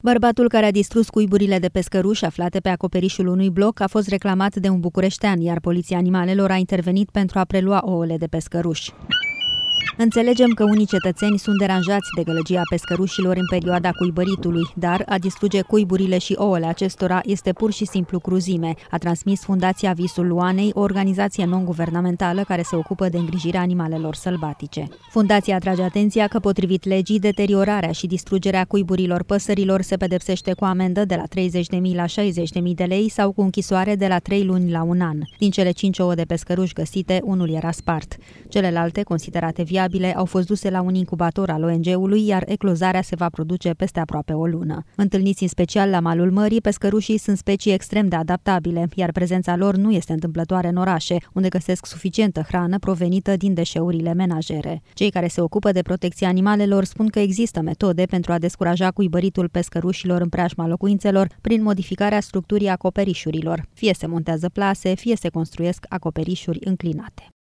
Bărbatul care a distrus cuiburile de pescăruși aflate pe acoperișul unui bloc a fost reclamat de un bucureștean, iar Poliția Animalelor a intervenit pentru a prelua ouăle de pescăruși. Înțelegem că unii cetățeni sunt deranjați de gălăgia pescărușilor în perioada cuibăritului, dar a distruge cuiburile și ouăle acestora este pur și simplu cruzime, a transmis Fundația Visul Luanei, o organizație non-guvernamentală care se ocupă de îngrijirea animalelor sălbatice. Fundația atrage atenția că, potrivit legii, deteriorarea și distrugerea cuiburilor păsărilor se pedepsește cu amendă de la 30.000 la 60.000 de lei sau cu închisoare de la 3 luni la 1 an. Din cele 5 ouă de pescăruși găsite, unul era spart. Celelalte, considerate viabile, au fost duse la un incubator al ONG-ului, iar eclozarea se va produce peste aproape o lună. Întâlniți în special la malul mării, pescărușii sunt specii extrem de adaptabile, iar prezența lor nu este întâmplătoare în orașe, unde găsesc suficientă hrană provenită din deșeurile menajere. Cei care se ocupă de protecția animalelor spun că există metode pentru a descuraja cuibăritul pescărușilor în preajma locuințelor prin modificarea structurii acoperișurilor. Fie se montează plase, fie se construiesc acoperișuri înclinate.